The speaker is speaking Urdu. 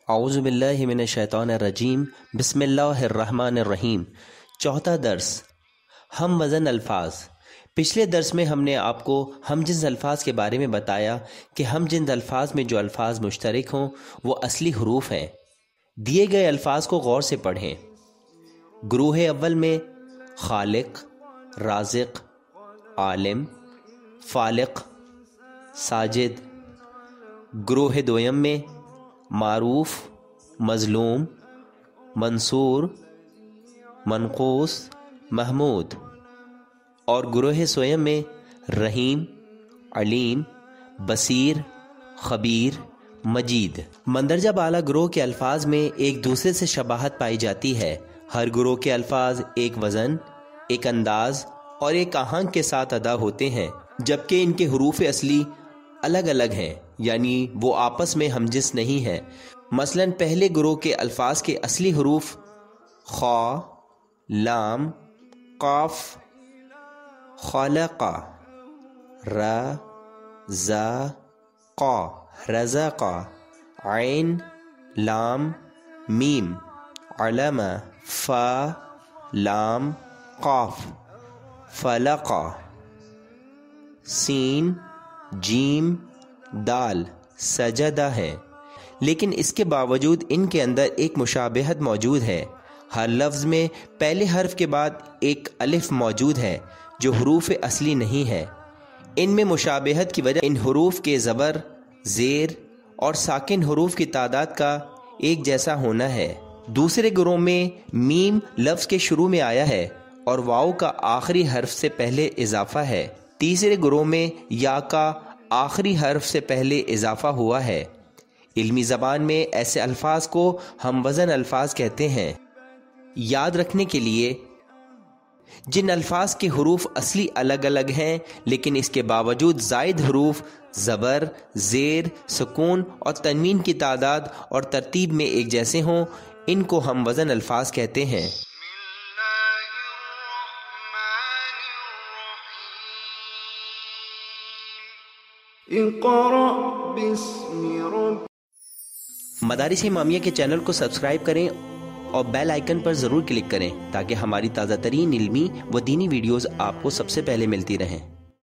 اعوذ باللہ من الشیطان الرجیم بسم اللہ الرحمن الرحیم۔ چوتھا درس ہم وزن الفاظ۔ پچھلے درس میں ہم نے آپ کو ہم جنس الفاظ کے بارے میں بتایا کہ ہم جنس الفاظ میں جو الفاظ مشترک ہوں وہ اصلی حروف ہیں۔ دیے گئے الفاظ کو غور سے پڑھیں۔ گروہ اول میں خالق، رازق، عالم، فالق، ساجد۔ گروہ دویم میں معروف، مظلوم، منصور، منقوص، محمود۔ اور گروہ سویم میں رحیم، علیم، بصیر، خبیر، مجید۔ مندرجہ بالا گروہ کے الفاظ میں ایک دوسرے سے شباہت پائی جاتی ہے۔ ہر گروہ کے الفاظ ایک وزن، ایک انداز اور ایک آہنگ کے ساتھ ادا ہوتے ہیں، جبکہ ان کے حروف اصلی الگ الگ ہیں، یعنی وہ آپس میں ہمجنس نہیں ہیں۔ مثلا پہلے گروہ کے الفاظ کے اصلی حروف خا، لام، قاف، خلق، ر، ز، قا، رزق، عین، لام، میم، علم، فا، لام، قاف، فلق، سین، جیم، دال، سجدہ ہیں۔ لیکن اس کے باوجود ان کے اندر ایک مشابہت موجود ہے۔ ہر لفظ میں پہلے حرف کے بعد ایک الف موجود ہے جو حروف اصلی نہیں ہے۔ ان میں مشابہت کی وجہ ان حروف کے زبر، زیر اور ساکن حروف کی تعداد کا ایک جیسا ہونا ہے۔ دوسرے گروہ میں میم لفظ کے شروع میں آیا ہے اور واو کا آخری حرف سے پہلے اضافہ ہے۔ تیسرے گروہ میں یا کا آخری حرف سے پہلے اضافہ ہوا ہے۔ علمی زبان میں ایسے الفاظ کو ہم وزن الفاظ کہتے ہیں۔ یاد رکھنے کے لیے جن الفاظ کے حروف اصلی الگ الگ ہیں لیکن اس کے باوجود زائد حروف، زبر، زیر، سکون اور تنوین کی تعداد اور ترتیب میں ایک جیسے ہوں، ان کو ہم وزن الفاظ کہتے ہیں۔ مدارس امامیہ کے چینل کو سبسکرائب کریں اور بیل آئیکن پر ضرور کلک کریں تاکہ ہماری تازہ ترین علمی و دینی ویڈیوز آپ کو سب سے پہلے ملتی رہیں۔